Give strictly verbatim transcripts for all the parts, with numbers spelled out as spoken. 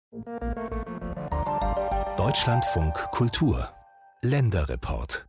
Deutschlandfunk Kultur Länderreport.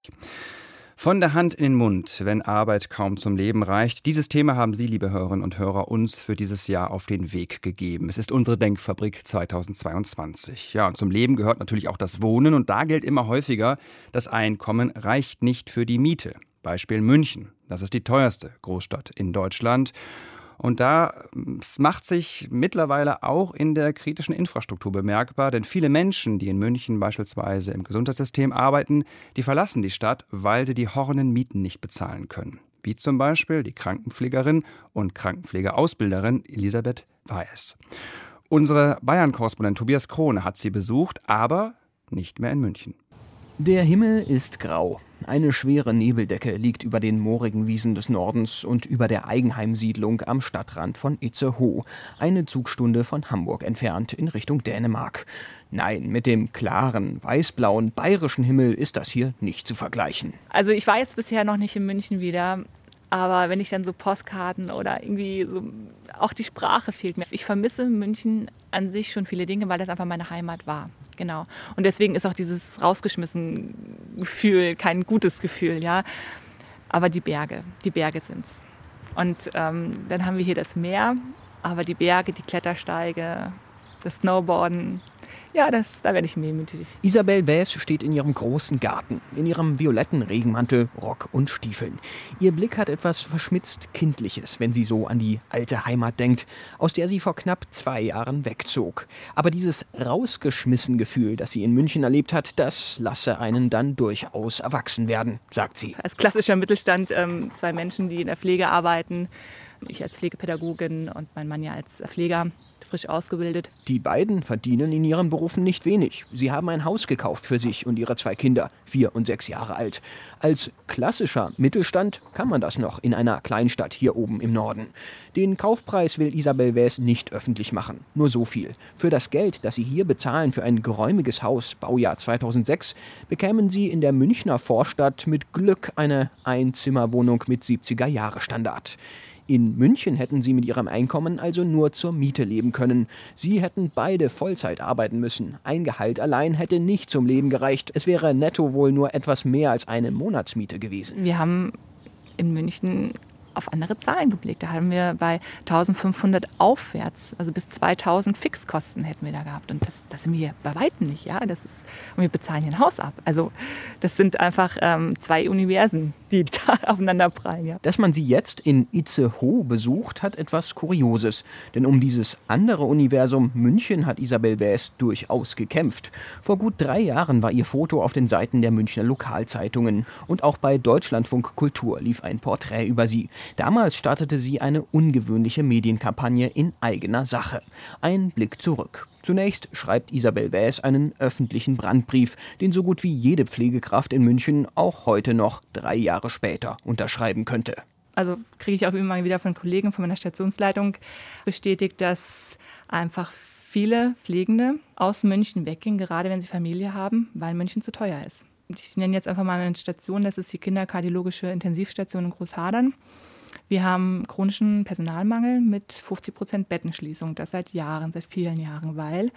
Von der Hand in den Mund, wenn Arbeit kaum zum Leben reicht. Dieses Thema haben Sie, liebe Hörerinnen und Hörer, uns für dieses Jahr auf den Weg gegeben. Es ist unsere Denkfabrik zweitausendzweiundzwanzig. Ja, und zum Leben gehört natürlich auch das Wohnen. Und da gilt immer häufiger, das Einkommen reicht nicht für die Miete. Beispiel München. Das ist die teuerste Großstadt in Deutschland. Und da macht sich mittlerweile auch in der kritischen Infrastruktur bemerkbar, denn viele Menschen, die in München beispielsweise im Gesundheitssystem arbeiten, die verlassen die Stadt, weil sie die horrenden Mieten nicht bezahlen können. Wie zum Beispiel die Krankenpflegerin und Krankenpflegeausbilderin Elisabeth Weiß. Unsere Bayern-Korrespondent Tobias Krone hat sie besucht, aber nicht mehr in München. Der Himmel ist grau. Eine schwere Nebeldecke liegt über den moorigen Wiesen des Nordens und über der Eigenheimsiedlung am Stadtrand von Itzehoe, eine Zugstunde von Hamburg entfernt in Richtung Dänemark. Nein, mit dem klaren, weißblauen, bayerischen Himmel ist das hier nicht zu vergleichen. Also ich war jetzt bisher noch nicht in München wieder, aber wenn ich dann so Postkarten oder irgendwie so, auch die Sprache fehlt mir. Ich vermisse München an sich schon viele Dinge, weil das einfach meine Heimat war. Genau. Und deswegen ist auch dieses rausgeschmissen Gefühl kein gutes Gefühl, ja. Aber die Berge, die Berge sind's. Und ähm, dann haben wir hier das Meer, aber die Berge, die Klettersteige, das Snowboarden, ja, das, da werde ich wehmütig. Isabel Wäs steht in ihrem großen Garten, in ihrem violetten Regenmantel, Rock und Stiefeln. Ihr Blick hat etwas verschmitzt Kindliches, wenn sie so an die alte Heimat denkt, aus der sie vor knapp zwei Jahren wegzog. Aber dieses rausgeschmissen Gefühl, das sie in München erlebt hat, das lasse einen dann durchaus erwachsen werden, sagt sie. Als klassischer Mittelstand ähm, zwei Menschen, die in der Pflege arbeiten. Ich als Pflegepädagogin und mein Mann ja als Pfleger. Frisch ausgebildet. Die beiden verdienen in ihren Berufen nicht wenig. Sie haben ein Haus gekauft für sich und ihre zwei Kinder, vier und sechs Jahre alt. Als klassischer Mittelstand kann man das noch in einer Kleinstadt hier oben im Norden. Den Kaufpreis will Isabel Wäs nicht öffentlich machen. Nur so viel. Für das Geld, das sie hier bezahlen für ein geräumiges Haus, Baujahr zweitausendsechs, bekämen sie in der Münchner Vorstadt mit Glück eine Einzimmerwohnung mit siebziger-Jahre-Standard. In München hätten sie mit ihrem Einkommen also nur zur Miete leben können. Sie hätten beide Vollzeit arbeiten müssen. Ein Gehalt allein hätte nicht zum Leben gereicht. Es wäre netto wohl nur etwas mehr als eine Monatsmiete gewesen. Wir haben in München auf andere Zahlen geblickt. Da haben wir bei eintausendfünfhundert aufwärts, also bis zweitausend Fixkosten hätten wir da gehabt. Und das, das sind wir bei weitem nicht. Ja? Das ist, und wir bezahlen hier ein Haus ab. Also das sind einfach ähm, zwei Universen, die da aufeinander prallen. Ja. Dass man sie jetzt in Itzehoe besucht, hat etwas Kurioses. Denn um dieses andere Universum München hat Isabel Wäs durchaus gekämpft. Vor gut drei Jahren war ihr Foto auf den Seiten der Münchner Lokalzeitungen. Und auch bei Deutschlandfunk Kultur lief ein Porträt über sie. Damals startete sie eine ungewöhnliche Medienkampagne in eigener Sache. Ein Blick zurück. Zunächst schreibt Isabel Wäs einen öffentlichen Brandbrief, den so gut wie jede Pflegekraft in München auch heute noch, drei Jahre später, unterschreiben könnte. Also kriege ich auch immer wieder von Kollegen von meiner Stationsleitung bestätigt, dass einfach viele Pflegende aus München weggehen, gerade wenn sie Familie haben, weil München zu teuer ist. Ich nenne jetzt einfach mal eine Station, das ist die Kinderkardiologische Intensivstation in Großhadern. Wir haben chronischen Personalmangel mit fünfzig Prozent Bettenschließung, das seit Jahren, seit vielen Jahren, weil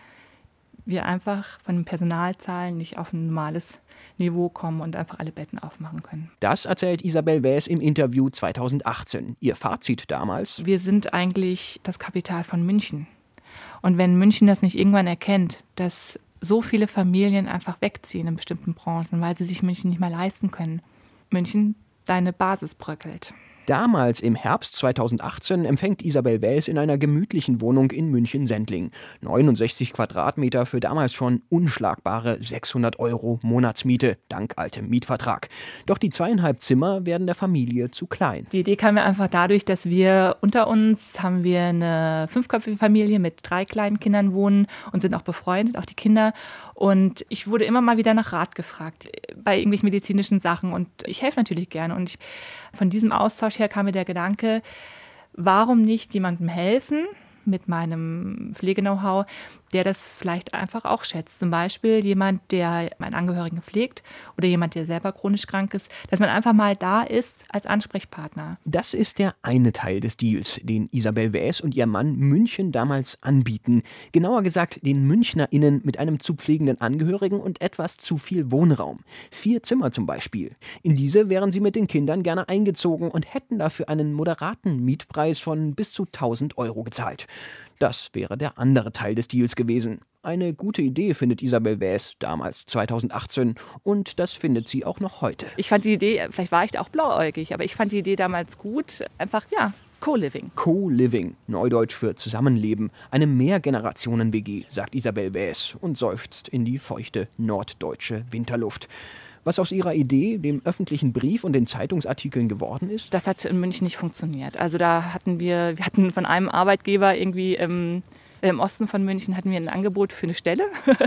wir einfach von den Personalzahlen nicht auf ein normales Niveau kommen und einfach alle Betten aufmachen können. Das erzählt Isabel Wäs im Interview zweitausendachtzehn. Ihr Fazit damals: Wir sind eigentlich das Kapital von München. Und wenn München das nicht irgendwann erkennt, dass so viele Familien einfach wegziehen in bestimmten Branchen, weil sie sich München nicht mehr leisten können, München, deine Basis bröckelt. Damals im Herbst zweitausendachtzehn empfängt Isabel Wäs in einer gemütlichen Wohnung in München-Sendling. neunundsechzig Quadratmeter für damals schon unschlagbare sechshundert Euro Monatsmiete, dank altem Mietvertrag. Doch die zweieinhalb Zimmer werden der Familie zu klein. Die Idee kam mir einfach dadurch, dass wir unter uns haben wir eine fünfköpfige Familie mit drei kleinen Kindern wohnen und sind auch befreundet, auch die Kinder. Und ich wurde immer mal wieder nach Rat gefragt bei irgendwelchen medizinischen Sachen und ich helfe natürlich gerne. Und ich, von diesem Austausch her kam mir der Gedanke, warum nicht jemandem helfen mit meinem Pflege-Know-how, der das vielleicht einfach auch schätzt. Zum Beispiel jemand, der einen Angehörigen pflegt oder jemand, der selber chronisch krank ist, dass man einfach mal da ist als Ansprechpartner. Das ist der eine Teil des Deals, den Isabel Waes und ihr Mann München damals anbieten. Genauer gesagt den MünchnerInnen mit einem zu pflegenden Angehörigen und etwas zu viel Wohnraum. Vier Zimmer zum Beispiel. In diese wären sie mit den Kindern gerne eingezogen und hätten dafür einen moderaten Mietpreis von bis zu tausend Euro gezahlt. Das wäre der andere Teil des Deals gewesen. Eine gute Idee findet Isabel Waes damals zweitausendachtzehn und das findet sie auch noch heute. Ich fand die Idee, vielleicht war ich da auch blauäugig, aber ich fand die Idee damals gut. Einfach, ja, Co-Living. Co-Living, Neudeutsch für Zusammenleben. Eine Mehrgenerationen-W G, sagt Isabel Waes und seufzt in die feuchte norddeutsche Winterluft. Was aus ihrer Idee, dem öffentlichen Brief und den Zeitungsartikeln geworden ist? Das hat in München nicht funktioniert. Also da hatten wir, wir hatten von einem Arbeitgeber irgendwie im, im Osten von München hatten wir ein Angebot für eine Stelle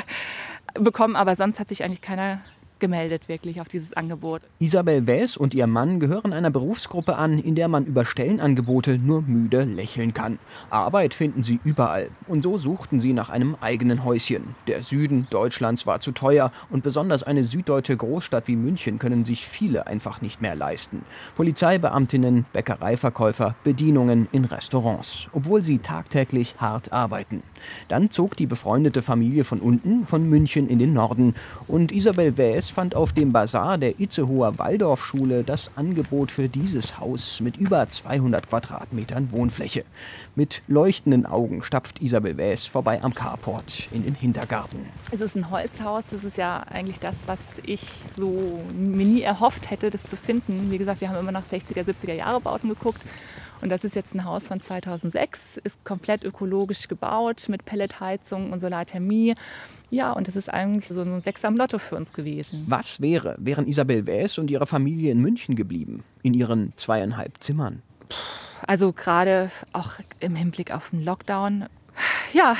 bekommen, aber sonst hat sich eigentlich keiner gemeldet wirklich auf dieses Angebot. Isabel Waes und ihr Mann gehören einer Berufsgruppe an, in der man über Stellenangebote nur müde lächeln kann. Arbeit finden sie überall. Und so suchten sie nach einem eigenen Häuschen. Der Süden Deutschlands war zu teuer und besonders eine süddeutsche Großstadt wie München können sich viele einfach nicht mehr leisten. Polizeibeamtinnen, Bäckereiverkäufer, Bedienungen in Restaurants, obwohl sie tagtäglich hart arbeiten. Dann zog die befreundete Familie von unten, von München in den Norden. Und Isabel Waes fand auf dem Basar der Itzehoer Waldorfschule das Angebot für dieses Haus mit über zweihundert Quadratmetern Wohnfläche. Mit leuchtenden Augen stapft Isabel Waes vorbei am Carport in den Hintergarten. Es ist ein Holzhaus, das ist ja eigentlich das, was ich so mir nie erhofft hätte, das zu finden. Wie gesagt, wir haben immer nach sechziger, siebziger Jahre Bauten geguckt. Und das ist jetzt ein Haus von zweitausendsechs, ist komplett ökologisch gebaut mit Pelletheizung und Solarthermie. Ja, und das ist eigentlich so ein Sechser am Lotto für uns gewesen. Was wäre, wären Isabel Waes und ihre Familie in München geblieben? In ihren zweieinhalb Zimmern? Also gerade auch im Hinblick auf den Lockdown. Ja,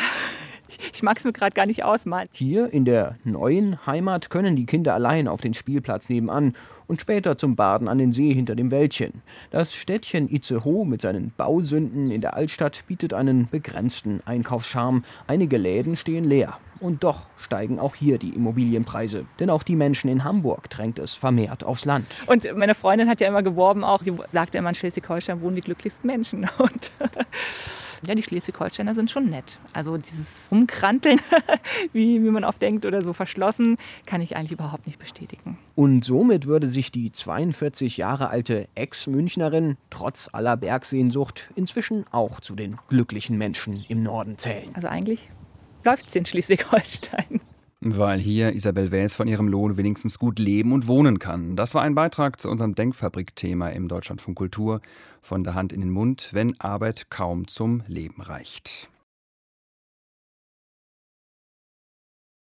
ich mag es mir gerade gar nicht ausmalen. Hier in der neuen Heimat können die Kinder allein auf den Spielplatz nebenan und später zum Baden an den See hinter dem Wäldchen. Das Städtchen Itzehoe mit seinen Bausünden in der Altstadt bietet einen begrenzten Einkaufscharme. Einige Läden stehen leer. Und doch steigen auch hier die Immobilienpreise. Denn auch die Menschen in Hamburg drängt es vermehrt aufs Land. Und meine Freundin hat ja immer geworben, auch sie sagte immer, in Schleswig-Holstein wohnen die glücklichsten Menschen. Und ja, die Schleswig-Holsteiner sind schon nett. Also dieses Rumkranteln, wie, wie man oft denkt, oder so verschlossen, kann ich eigentlich überhaupt nicht bestätigen. Und somit würde sich die zweiundvierzig Jahre alte Ex-Münchnerin trotz aller Bergsehnsucht inzwischen auch zu den glücklichen Menschen im Norden zählen. Also eigentlich läuft es in Schleswig-Holstein. Weil hier Isabel Waes von ihrem Lohn wenigstens gut leben und wohnen kann. Das war ein Beitrag zu unserem Denkfabrik-Thema im Deutschlandfunk Kultur. Von der Hand in den Mund, wenn Arbeit kaum zum Leben reicht.